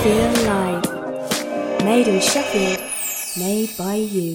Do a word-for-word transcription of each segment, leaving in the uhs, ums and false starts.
Sheffield Live. Made in Sheffield, made by you.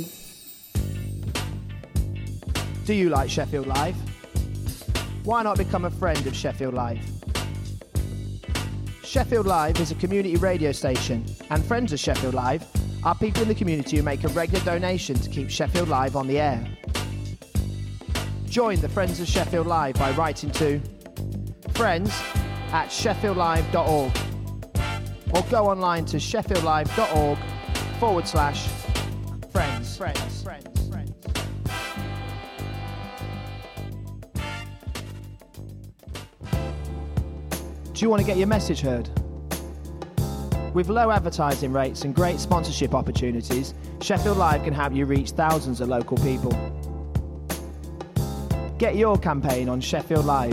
Do you like Sheffield Live? Why not become a friend of Sheffield Live? Sheffield Live is a community radio station, and friends of Sheffield Live are people in the community who make a regular donation to keep Sheffield Live on the air. Join the Friends of Sheffield Live by writing to friends at sheffield live dot org or go online to sheffieldlive.org forward slash friends. Friends. Friends. Friends. Do you want to get your message heard? With low advertising rates and great sponsorship opportunities, Sheffield Live can help you reach thousands of local people. Get your campaign on Sheffield Live.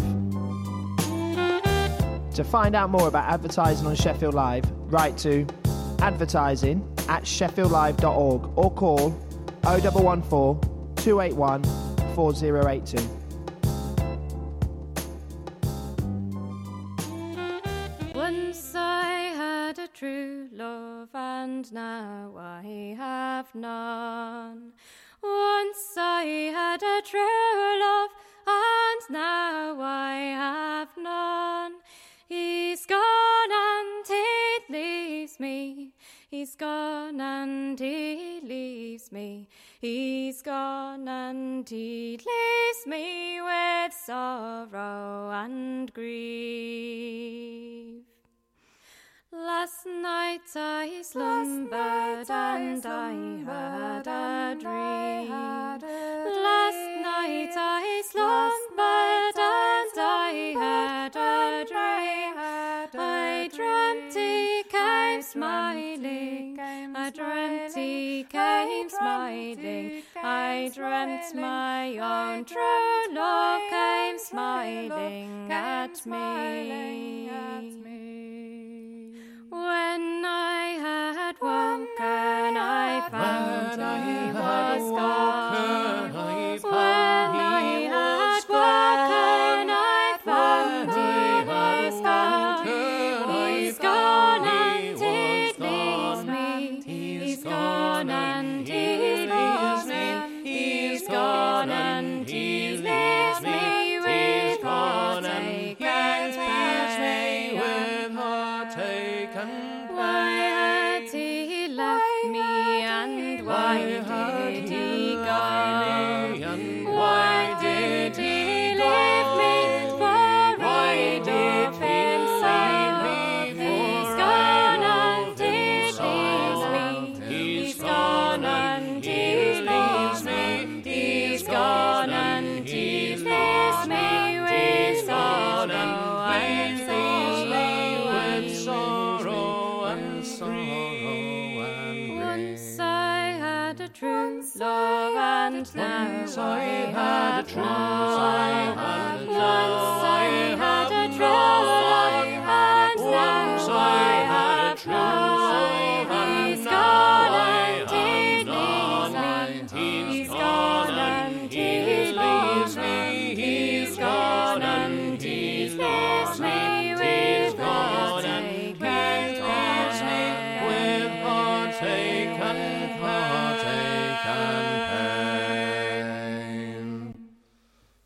To find out more about advertising on Sheffield Live, write to advertising at sheffield live dot org or call oh one one four, two eight one, four oh eight two. Once I had a true love and now I have none. Once I had a true love and now I have none. He's gone and he leaves me. He's gone and he leaves me. He's gone and he leaves me with sorrow and grief. Last night I slumbered and I had a dream. Last night I slumbered and I had a dream. I dreamt he came smiling. I dreamt he came smiling. I dreamt my own true love came smiling at me. When I had woken, I found he was gone. When I had woken, I found he was gone. He's gone and he leaves me. He's gone and he leaves me. He's gone and he leaves me with heartache and pain. Why had he left me and why did he go? Why did he leave me? For I love him so. He's gone and he leaves me. He's gone and he leaves me. He's gone and he leaves me with sorrow and true love and now I had a true love. Once I had a true love and now I had a true love. He's gone and he leaves me. He's gone and he leaves me. He's gone and he leaves me with heartache and pain. With heartache and pain.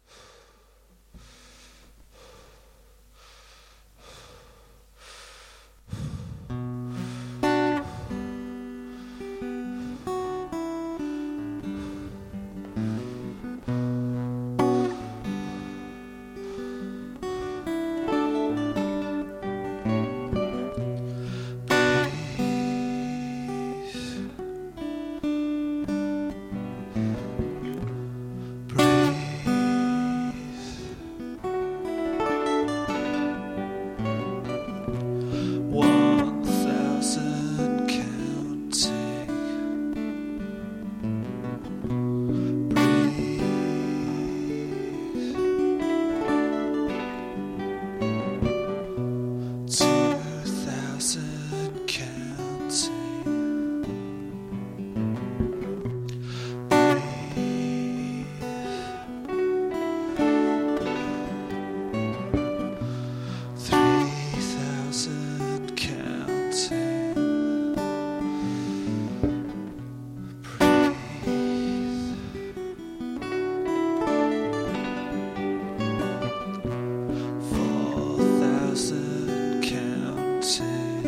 to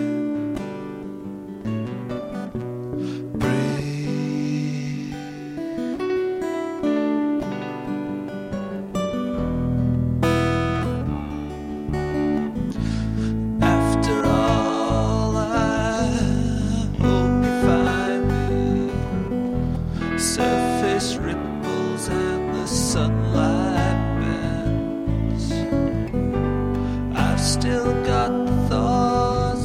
breathe. After all, I hope you find me. Surface ripples and the sunlight bends. I've still got the thoughts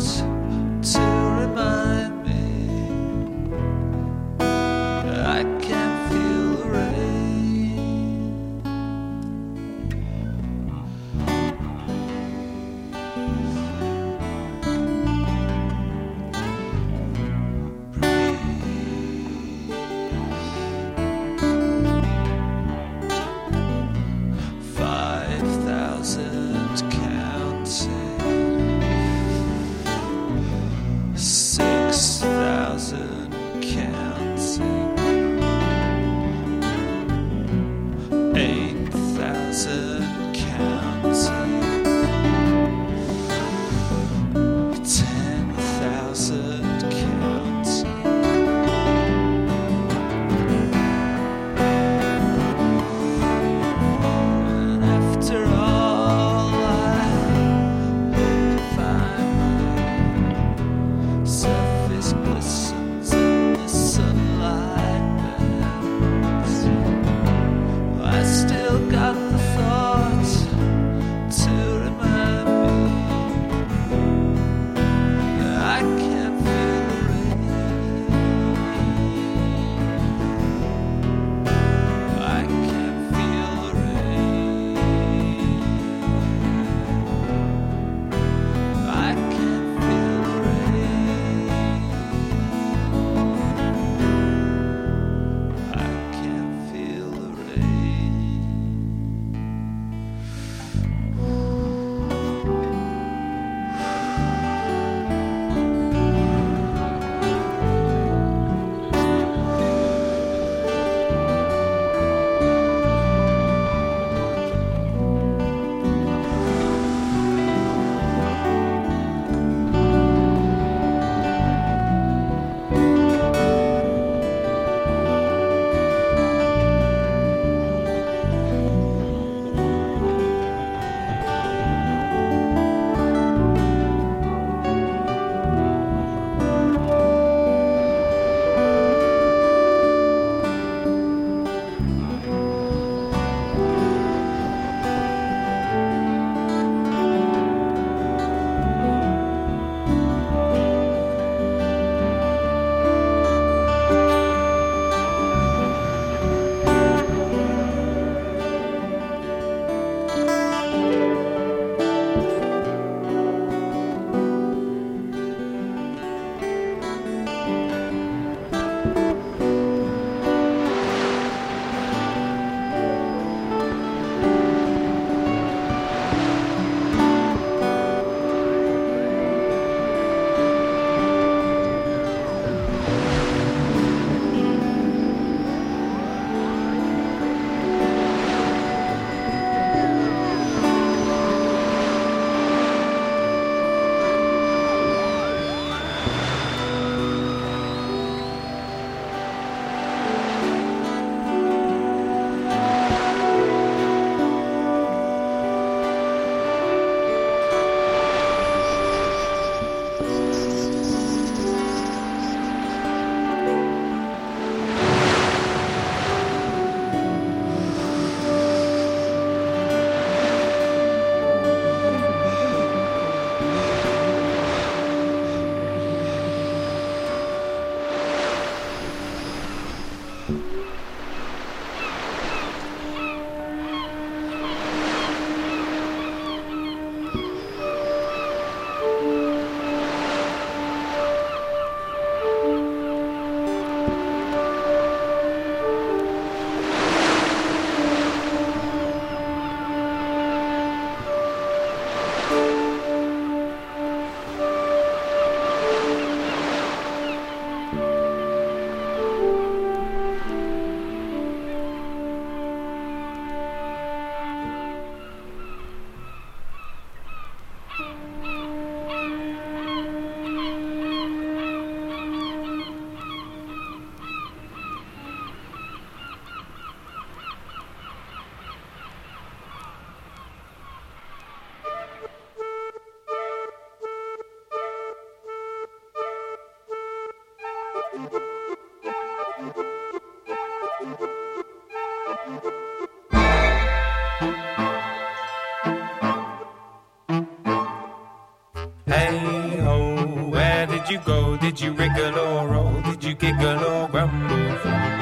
Hey ho, where did you go? Did you wriggle or roll? Did you giggle or grumble?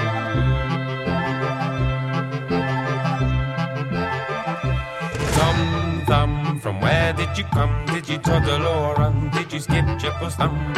Tom thumb, from where did you come? Did you toddle or run? Did you skip, trip or stumble?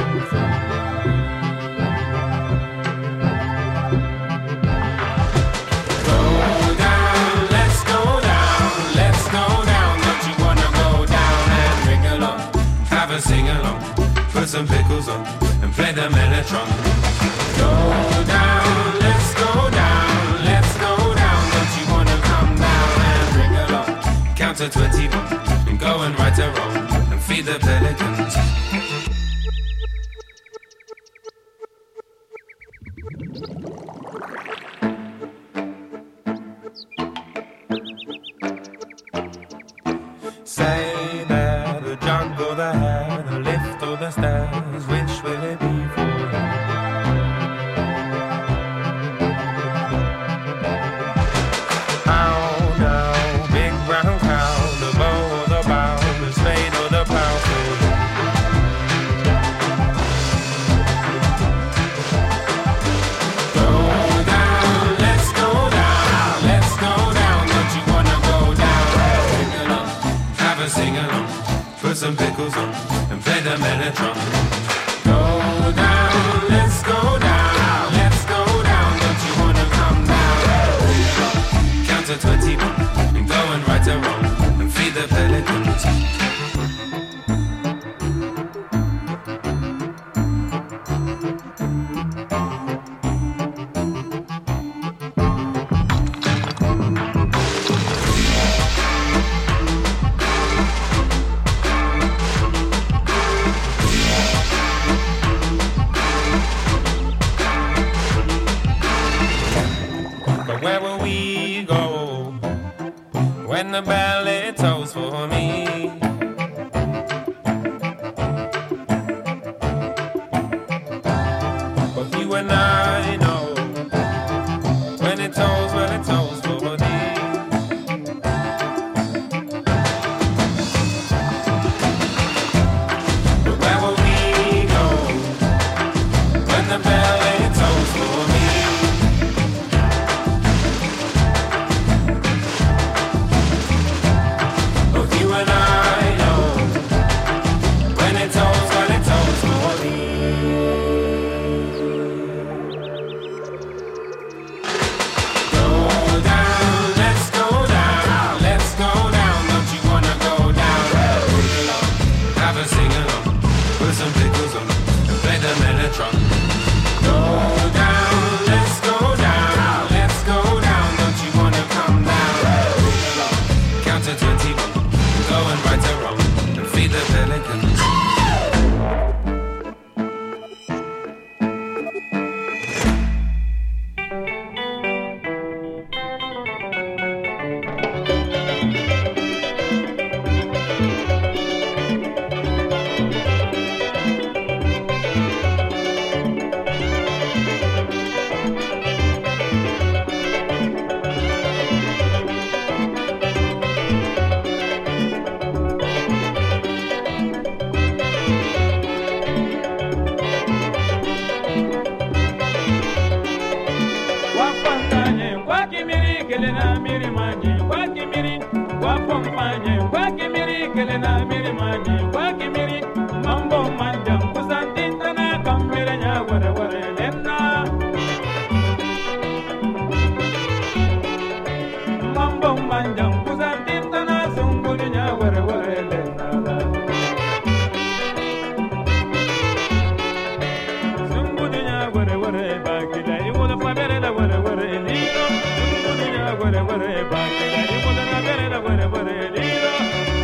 Sing along, put some pickles on, and play the mellotron. Go down, let's go down, let's go down. Don't you wanna come down and ring along? Count to twenty-one, and go and right a wrong, and feed the pelicans. Say that the jungle, the hair, the lift or the stairs, which will it be for? How now, big brown cow, the bow or the bow, the spade or the plow for? Go down, let's go down, let's go down. Don't you wanna go down? Have a sing along, put some pickles on, and play the mellotron. Go down, let's go down, let's go down. Don't you wanna come down? Count to twenty-one, and go and right a wrong, and feed the pelicans. Where will we go when the ballet tolls for me? But you and I know when it tolls, well it tolls for thee. But where will we go when the ballet tolls for me? And I know when it tolls, when it tolls for Go down, let's go down, let's go down. Don't you wanna go down? Have a sing along, put some pickles on, and play the mellotron. Go down, let's go down, let's go down. Don't you wanna come down? Count to twenty-one. Go and right a wrong, and feed the pelicans. Whatever,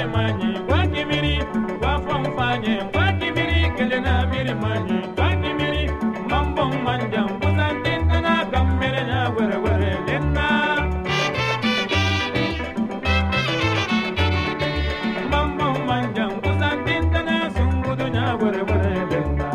miri mani waki miri wa fam fanye waki miri kelena miri mani waki miri mambong manjang busan tintana kamere na were were lenna mambong manjang busan tintana sungudu na were were lenna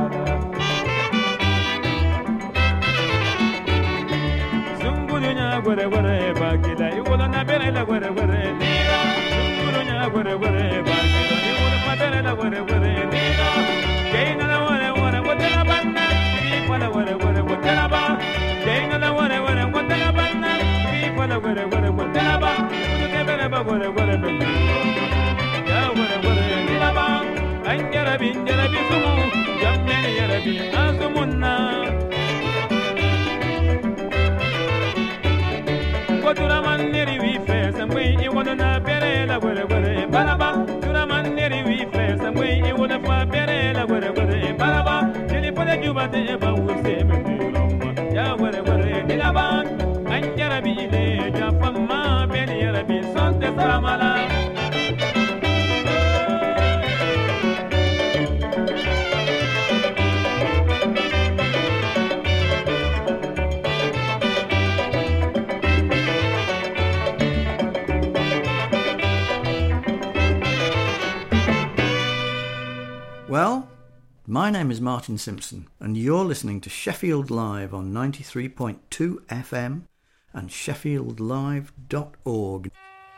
sungudu na were were bagila iwola na bere la were were nira sungudu na were were bagila iwola na bere la were were nira keina la were were wotela banna wala wala wala wala ba denga la wala wala wala banna bi wala wala wala wala ba ku te bere ba wala wala ba ya wala wala ni la ba anjara bi anjara bi sumu jamme ni yara bi azumunna ko dura man neri wi fe samwe i wona na bere la wala wala bala ba dura man neri wi fe samwe i wona fa bere la wala wala bala ba pode juba te ba wuse me dilomma ya wore wore dilaban anjara bi ile ja famma ben yara bi sonte samala Well, my name is Martin Simpson, and you're listening to Sheffield Live on ninety-three point two F M and sheffield live dot org.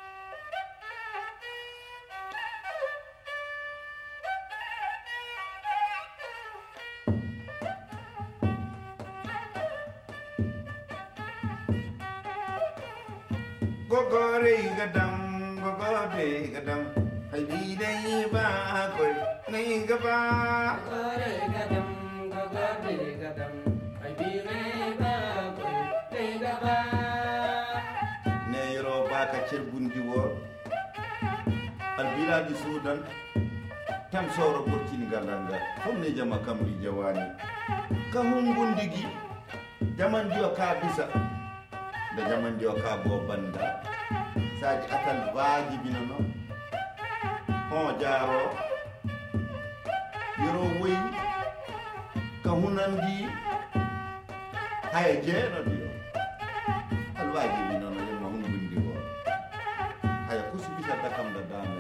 albiladi sudan tam soro bortini galanga homne jama kamri jawani ka hungundigi jaman dio ka bisa da jaman dio ka bo banda saji atal wajibi nono ho jaro yoro wi ka hunandi hay jeno dio al wajibi nono yema hungundi go hay kusubita takam da dame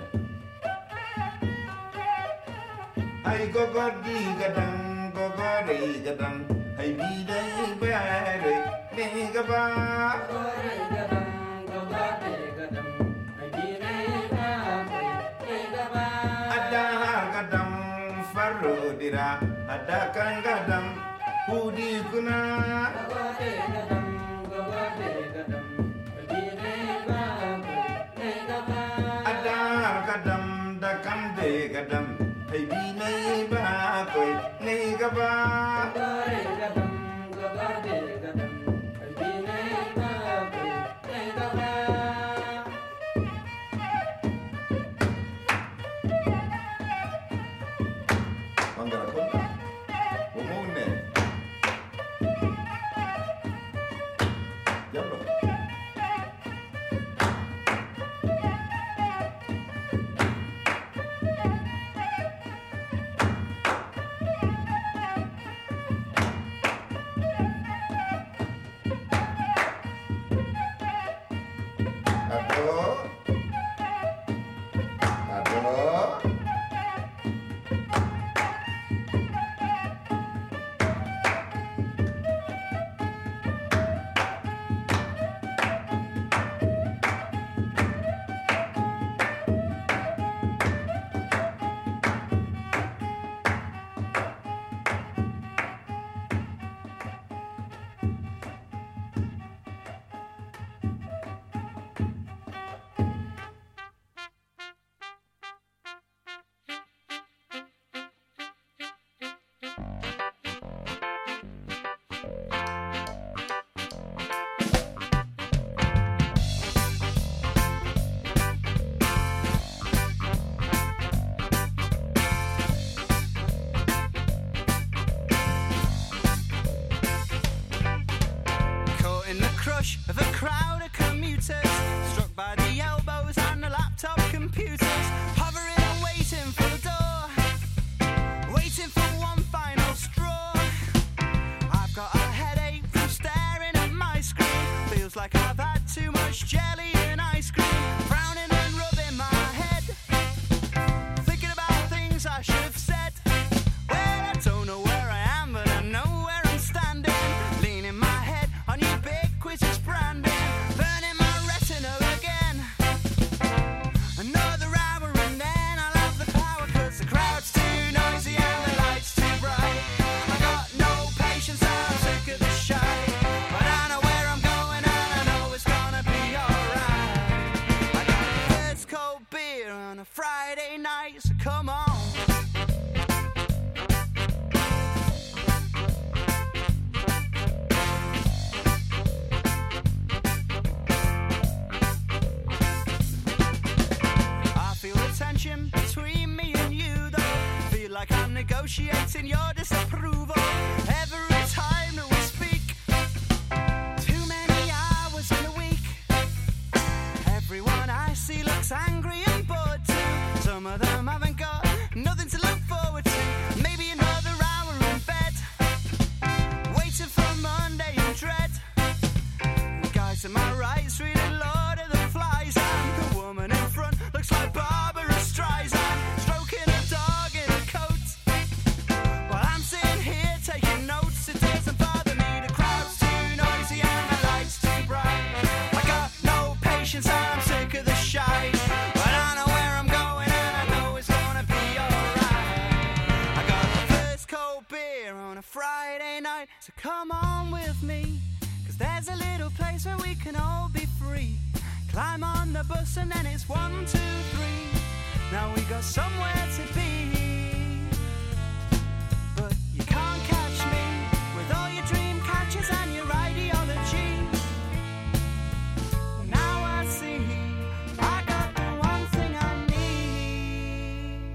ay gogodi gadang gogori gadang ay bidai bare negaba gogori gadang gogori gadang ay bidai bare negaba ada gadang farudira ada kan gadang hudi kuna gogori gadang gogori gadang ay bidai bare negaba ada gadang da kan de gadang ay binay ba ko'y nagaba gagare gadam gagare gadam ay binay ba ko'y nagaba Panggara ko bumune Yablo Of a crowd of commuters struck by the elbows and the laptop computers. much jelly and ice cream, frowning and rubbing my head, thinking about things I should have said. Well, I don't know where I am, but I know where I'm standing, leaning my head on your big quizzes branding, burning my retina again. Another hour and then I'll have the power, cause the crowd's too noisy and the lights too bright. I got no patience, I'm sick of the shite, but I know where I'm going and I know it's gonna be alright. I got a first cold beer on a Friday night, so come on. I feel the tension between me and you, though. Feel like I'm negotiating your disapproval every time that we speak. Too many hours in a week. Everyone I see looks angry and bored too. Some of them haven't got nothing to look forward to. Maybe another hour in bed, waiting for Monday in dread. The guy to my right's reading Lord of the Flies, and the woman in front looks like Barbara Streisand, stroking a dog in a coat. While I'm sitting here taking notes, it doesn't bother me. The crowd's too noisy and the lights too bright. I got no patience, I'm sick of the shite, but I know where I'm going and I know it's gonna be alright. I got the first cold beer on a Friday night, so come on with me, cause there's a little place where we can all be free. Climb on the bus and then it's one, two, three. Now we got somewhere to be. But you can't catch me with all your dream catches and your ideology. Now I see I got the one thing I need.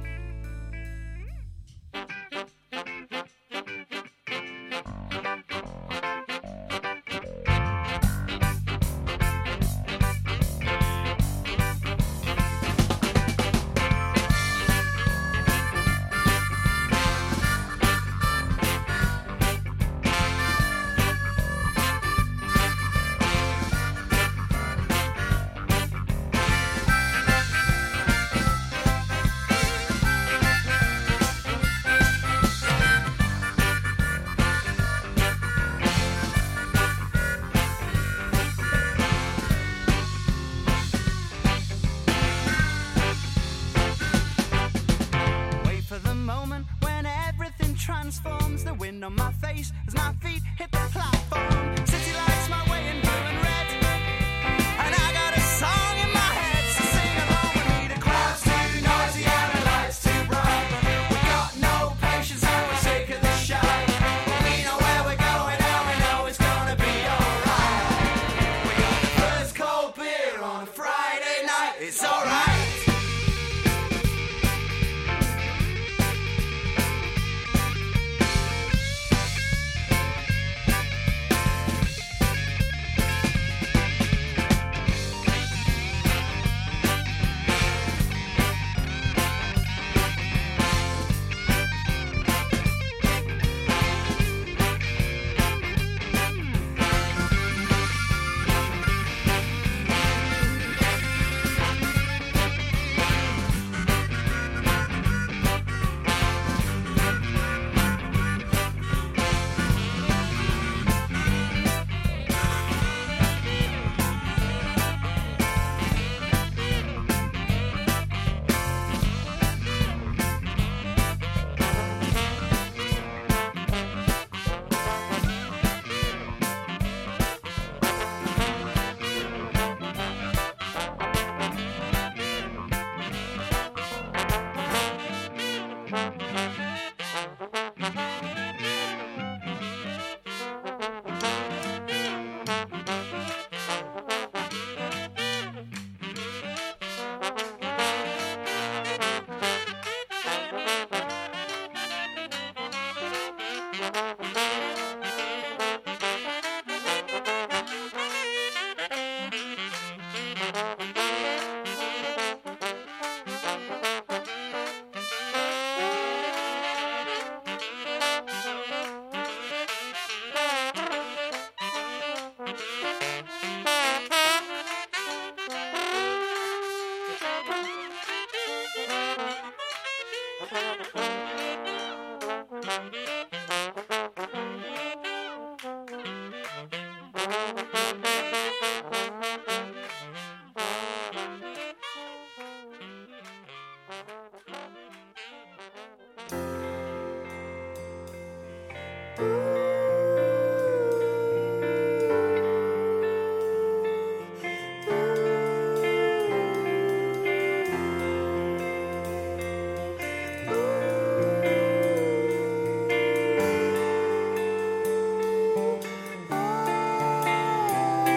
Ooh.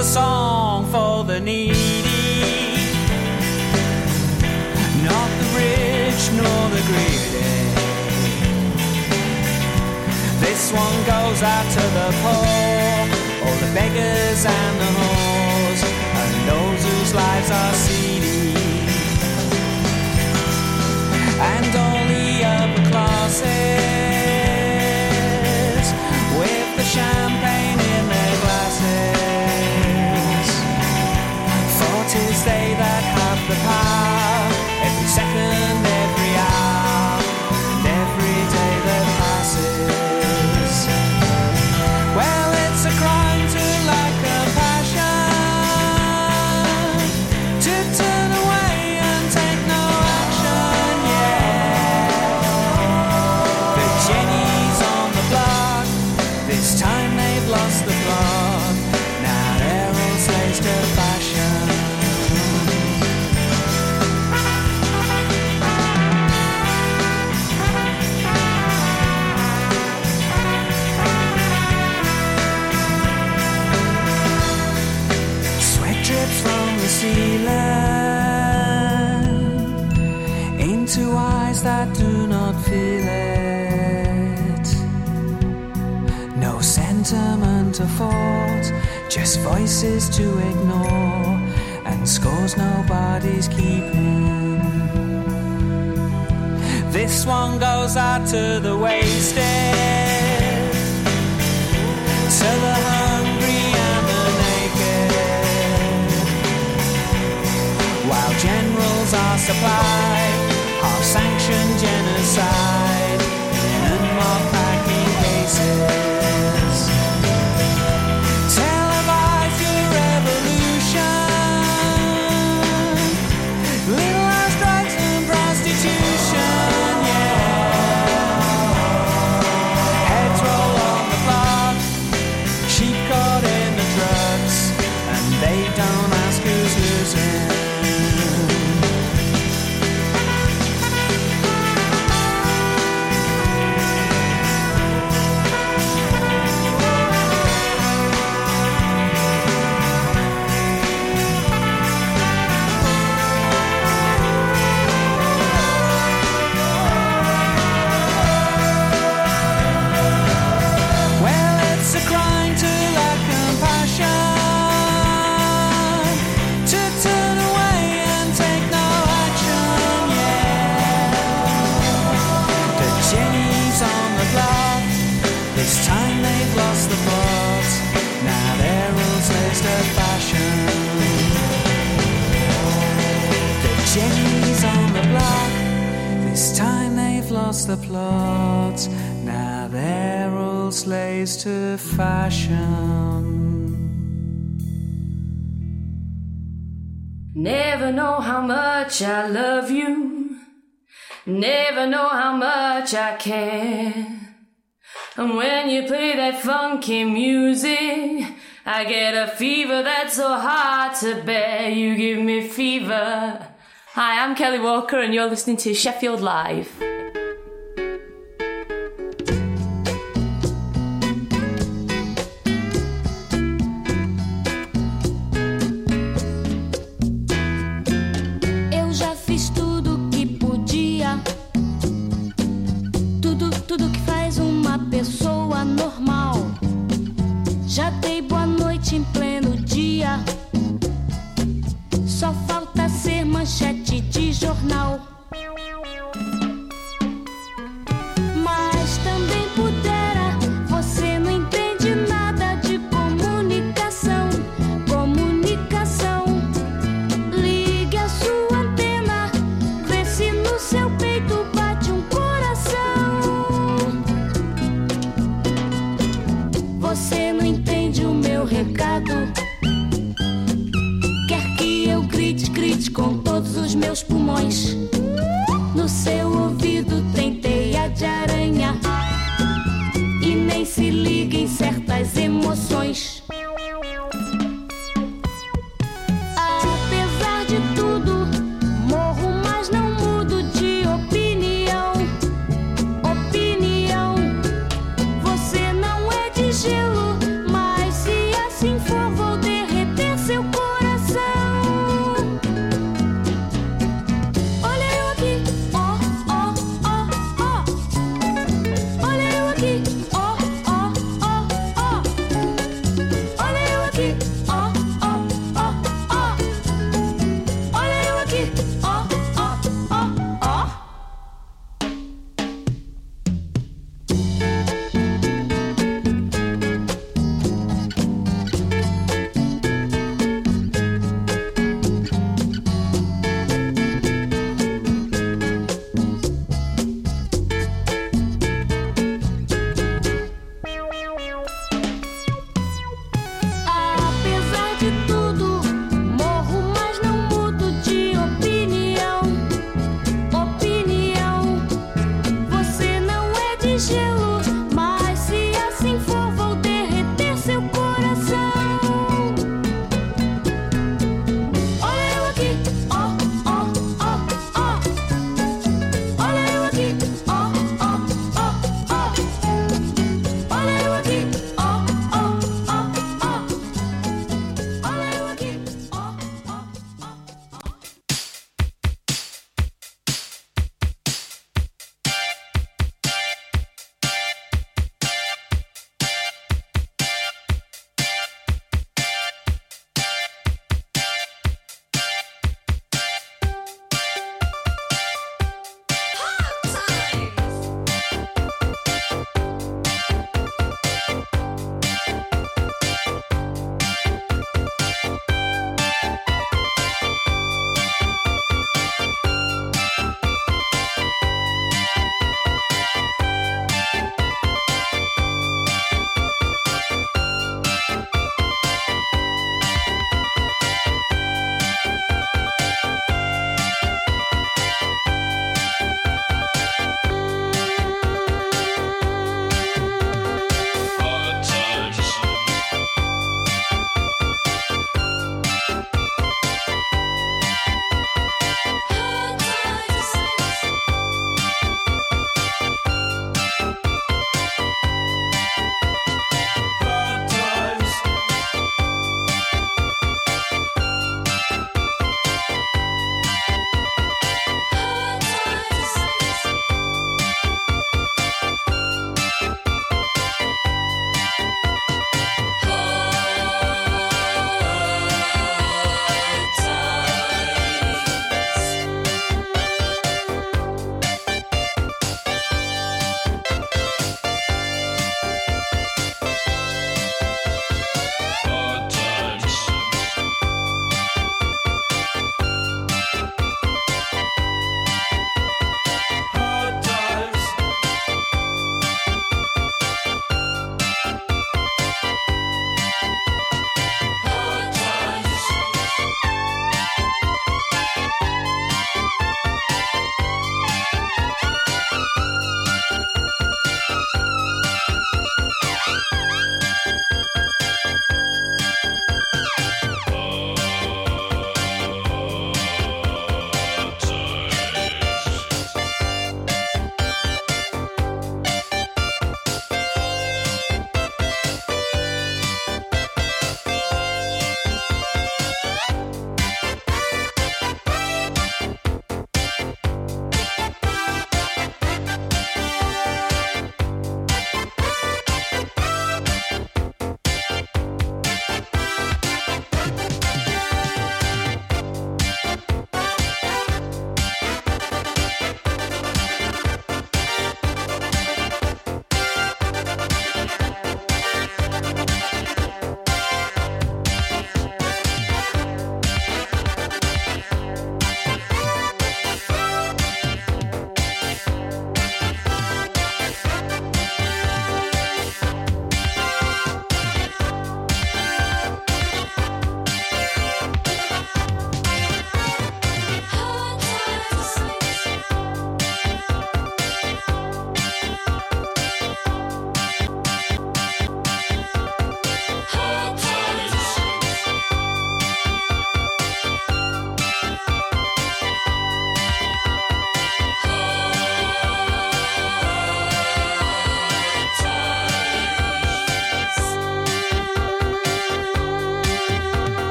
a song for the needy, not the rich nor the greedy. This one goes out to the poor, all the beggars and the whores, and those whose lives are seedy, and all the upper classes with the champagne in their glasses. For 'tis they that have the power, every second, every hour, and every day that passes. Well, it's a crime to lack compassion, to turn away and take no action, yeah. The Jennies on the block, this time they've lost the plot, now they're all slaves to fashion. Sweat drips from the ceiling into eyes that do not feel it. No sentiment or thought, just voices to ignore, and scores nobody's keeping. This one goes out to the wasted, to the hungry and the naked, while generals are supplied half-sanctioned genocide in unmarked packing cases. Televise your revolution, legalize drugs and prostitution, yeah. Heads roll on the clock, sheep caught in the drugs, and they don't ask who's losing. Well, it's a crime to lack compassion, to turn away and take no action, yeah. The Jennies on the block, this time they've lost the plot, now they're all slaves to fashion. The Jennies on the block, this time they've lost the plot, now they're all slaves to fashion. Never know how much I love you, never know how much I care. And when you play that funky music, I get a fever that's so hard to bear. You give me fever. Hi, I'm Kelly Walker and you're listening to Sheffield Live. Eu já fiz tudo que podia, tudo, tudo que faz uma pessoa normal. Já dei boa noite em pleno dia, só falta ser manchete de jornal. Mas também pudera, você não entende nada de comunicação. Comunicação, ligue a sua antena, vê se no seu peito bate um coração. Você não entende o meu recado, quer que eu grite, grite com todos os meus pulmões. No seu ouvido tem teia de aranha e nem se liga em certas emoções. Apesar de tudo, morro, mas não mudo de opinião. Opinião, você não é de gelo, mas se assim for vou derreter.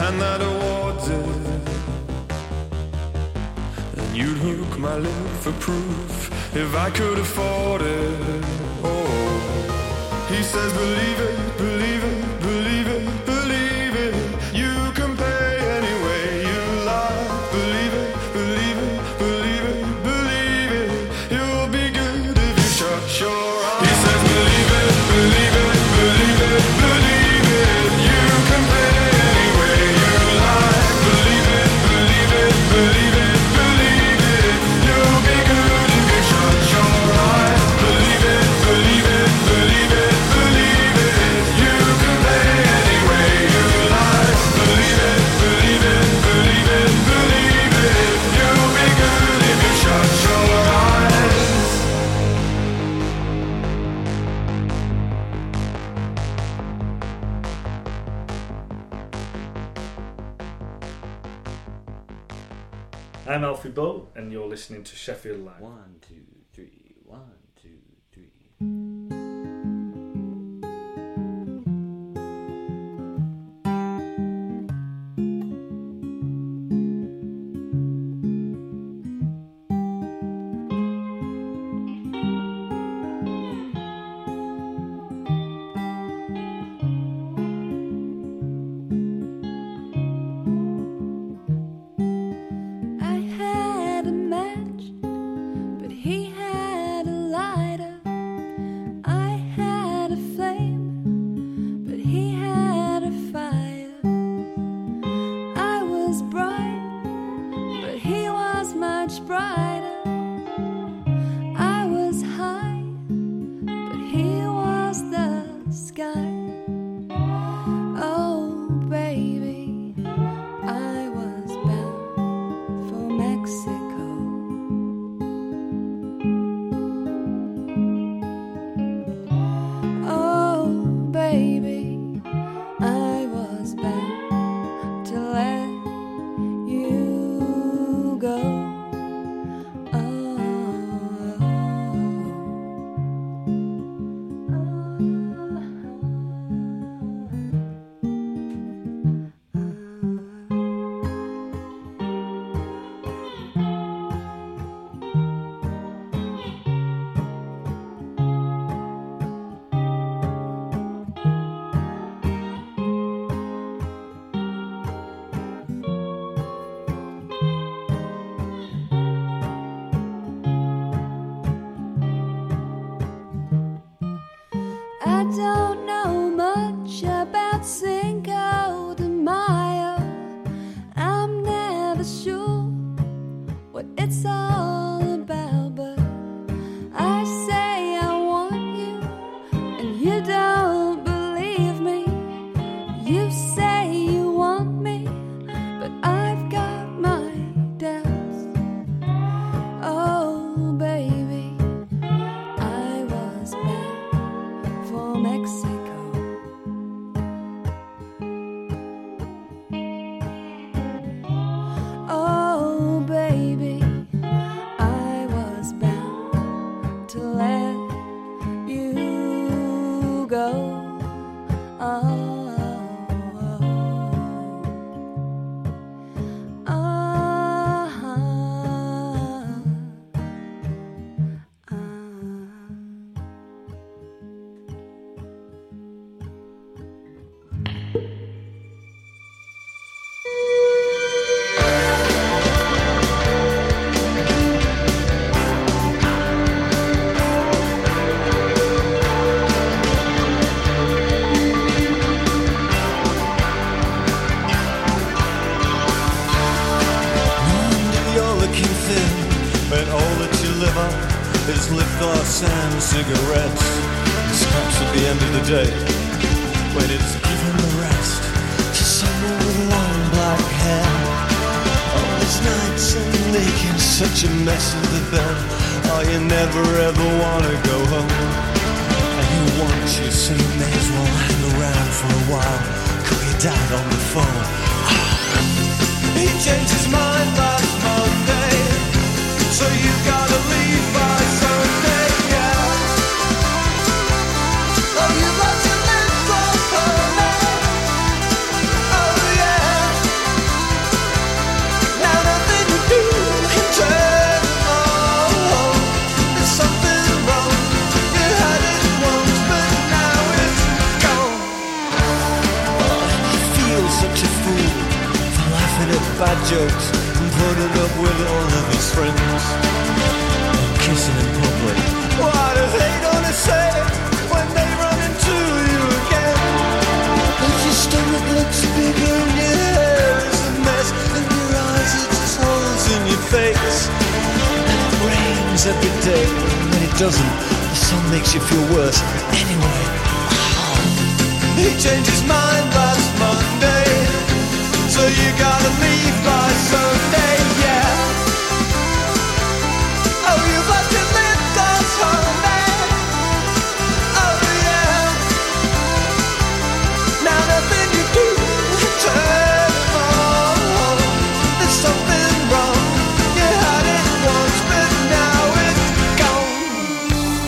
hand that awards it, and you'd hook my lip for proof if I could afford it. Oh, he says believe it, believe it, believe it, believe it. You can pay any way you like. Believe it, believe it, believe it, believe it. You'll be good if you shut your eyes. He says believe it, believe it, believe it, believe it. You can pay any way you like. Believe it, believe it, believe it, believe it. You'll be good if you shut your eyes. Believe it, believe it, believe it, believe it. You can pay any way you like. Believe it, believe it, believe it, believe it. You'll be good if you shut your eyes. I'm Alfie Bow, and you're listening to Sheffield Live. One, two, three, one, two, three. I had a match, but he had a lighter. I had a flame, but he had a fire. I was bright, but he was much brighter. I was high, but he was the sky. Oh, baby, I was bound for Mexico. Oh, baby, I was bound to let you go. I don't know much about Cinco de Mayo. I'm never sure what it's all about, but I say I want you, and you don't believe me. You say you want me, but I've got my doubts. Oh, baby, I was bound for Mexico. Oh, baby, I was bound to let you go. Oh, you're looking thin, but all that you live on is lip gloss and cigarettes. And scraps at the end of the day, when it's given the rest to someone with long black hair. All these nights and making such a mess of the bed. Oh, you never ever wanna go home, and you want you, so you may as well hang around for a while. Call your dad on the phone. He changed his mind last Monday, so you gotta leave by Sunday, yeah. Oh, you got to live for her, oh yeah. jokes and putting up with all of his friends. And kissing in public. What are they gonna say when they run into you again? If your stomach looks bigger and your hair is a mess and your eyes are just holes in your face. And it rains every day, and when it doesn't, the sun makes you feel worse. Anyway, he changed his mind last Monday, so you gotta leave by Sunday.